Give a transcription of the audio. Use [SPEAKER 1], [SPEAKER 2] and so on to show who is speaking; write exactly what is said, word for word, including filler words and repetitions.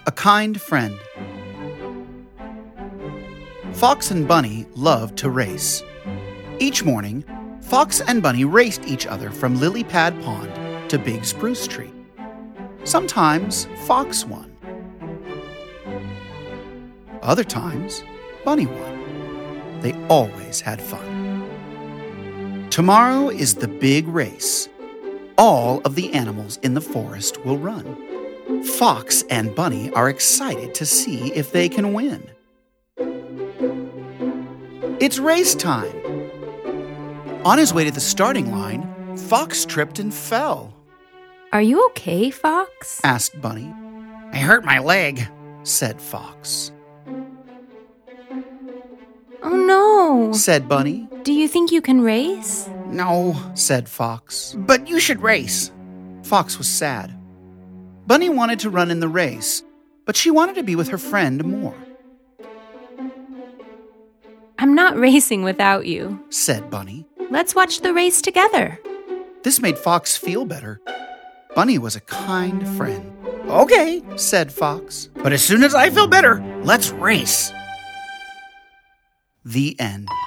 [SPEAKER 1] A kind friend. Fox and Bunny loved to race. Each morning, Fox and Bunny raced each other from Lily Pad Pond to Big Spruce Tree. Sometimes Fox won. Other times, Bunny won. They always had fun. Tomorrow is the big race. All of the animals in the forest will run. Fox and Bunny are excited to see if they can win. It's race time. On his way to the starting line, Fox tripped and fell.
[SPEAKER 2] Are you okay, Fox?
[SPEAKER 1] Asked Bunny. I hurt my leg, said Fox.
[SPEAKER 2] Oh no,
[SPEAKER 1] said Bunny.
[SPEAKER 2] Do you think you can race?
[SPEAKER 1] No, said Fox. But you should race. Fox was sad. Bunny wanted to run in the race, but she wanted to be with her friend more.
[SPEAKER 2] I'm not racing without you,
[SPEAKER 1] said Bunny.
[SPEAKER 2] Let's watch the race together.
[SPEAKER 1] This made Fox feel better. Bunny was a kind friend. Okay, said Fox. But as soon as I feel better, let's race. The end.